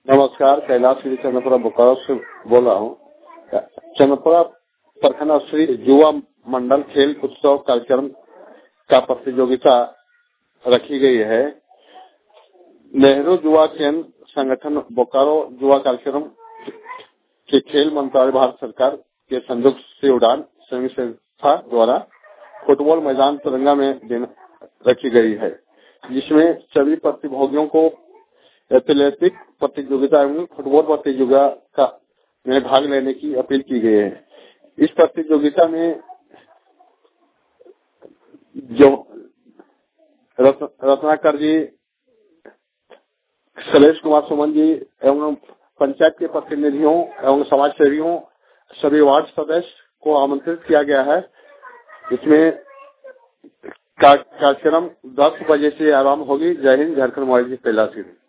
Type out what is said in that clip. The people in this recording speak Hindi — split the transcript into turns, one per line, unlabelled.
नमस्कार, कैलाश श्री चंद्रपुरा बोकारो से बोल रहा हूँ। चंद्रपुरा प्रखंड श्री युवा मंडल खेल उत्सव कार्यक्रम का प्रतियोगिता रखी गई है। नेहरू युवा केंद्र संगठन बोकारो युवा कार्यक्रम के खेल मंत्रालय भारत सरकार के संयुक्त से उड़ान संयुक्त संस्था द्वारा फुटबॉल मैदान तिरंगा में रखी गई है, जिसमें सभी प्रतिभागियों को एथलेटिक प्रतियोगिता एवं फुटबॉल प्रतियोगिता में भाग लेने की अपील की गई है। इस प्रतियोगिता में जो रत्नाकर जी, शैलेश कुमार सुमन जी एवं पंचायत के प्रतिनिधियों एवं समाज सेवियों, सभी वार्ड सदस्य को आमंत्रित किया गया है। इसमें कार्यक्रम 10 बजे से आरंभ होगी। जय हिंद, झारखंड मोबाइल जी, कैलाश।